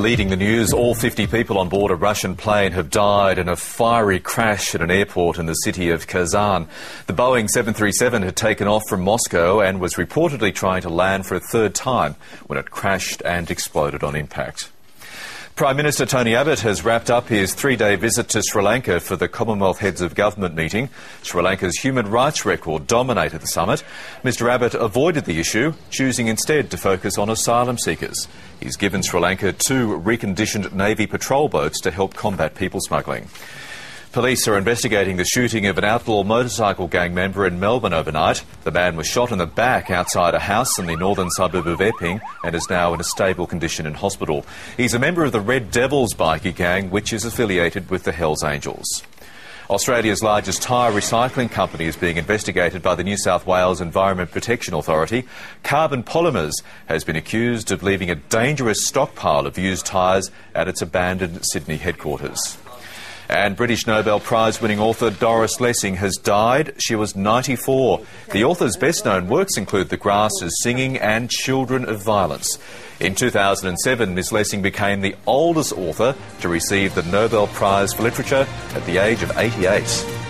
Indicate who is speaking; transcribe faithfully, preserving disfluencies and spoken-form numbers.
Speaker 1: Leading the news, all fifty people on board a Russian plane have died in a fiery crash at an airport in the city of Kazan. The Boeing seven thirty-seven had taken off from Moscow and was reportedly trying to land for a third time when it crashed and exploded on impact. Prime Minister Tony Abbott has wrapped up his three-day visit to Sri Lanka for the Commonwealth Heads of Government meeting. Sri Lanka's human rights record dominated the summit. Mister Abbott avoided the issue, choosing instead to focus on asylum seekers. He's given Sri Lanka two reconditioned Navy patrol boats to help combat people smuggling. Police are investigating the shooting of an outlaw motorcycle gang member in Melbourne overnight. The man was shot in the back outside a house in the northern suburb of Epping and is now in a stable condition in hospital. He's a member of the Red Devils bikie gang, which is affiliated with the Hells Angels. Australia's largest tyre recycling company is being investigated by the New South Wales Environment Protection Authority. Carbon Polymers has been accused of leaving a dangerous stockpile of used tyres at its abandoned Sydney headquarters. And British Nobel Prize-winning author Doris Lessing has died. She was ninety-four. The author's best-known works include The Grass is Singing and Children of Violence. In two thousand seven, Miss Lessing became the oldest author to receive the Nobel Prize for Literature at the age of eighty-eight.